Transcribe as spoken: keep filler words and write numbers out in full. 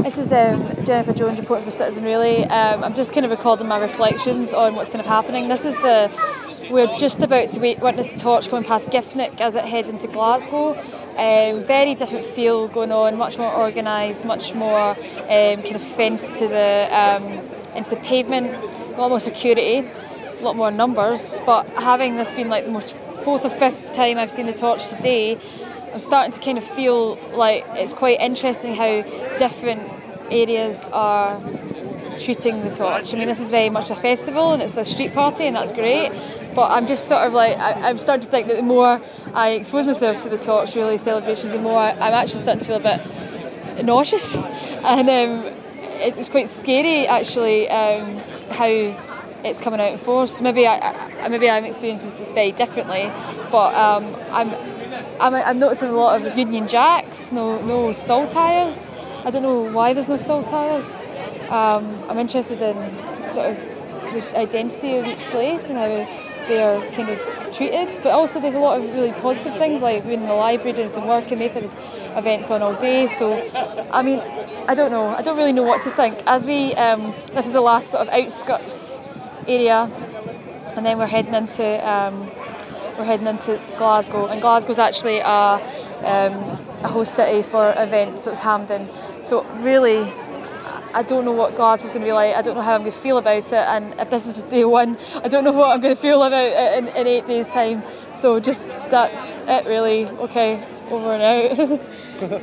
This is um, Jennifer Jones reporting for Citizen Really. Um, I'm just kind of recording my reflections on what's kind of happening. This is the, we're just about to wait, witness the torch going past Giffnock as it heads into Glasgow. Um, very different feel going on, much more organised, much more um, kind of fenced to the um, into the pavement, a lot more security, a lot more numbers. But having this been like the most fourth or fifth time I've seen the torch today, I'm starting to kind of feel like it's quite interesting how different areas are treating the torch. I mean, this is very much a festival and it's a street party and that's great, but I'm just sort of like, I, I'm starting to think that the more I expose myself to the torch really celebrations, the more I'm actually starting to feel a bit nauseous, and um, it's quite scary actually um, how it's coming out in force. Maybe I, I maybe I'm experiencing this very differently, but um, I'm I'm, I'm noticing a lot of Union Jacks, no no Saltires. I don't know why there's no Saltires. Um, I'm interested in sort of the identity of each place and how they're kind of treated, but also there's a lot of really positive things, like being in the library doing some work, and they've had events on all day. So I mean, I don't know, I don't really know what to think. As we, um, this is the last sort of outskirts area, and then we're heading into um, we're heading into Glasgow, and Glasgow's actually a, um, a host city for events, so it's Hampden. So really, I don't know what Glasgow's going to be like. I don't know how I'm going to feel about it, and if this is just day one, I don't know what I'm going to feel about it in, in eight days' time. So just that's it really. Okay, over and out.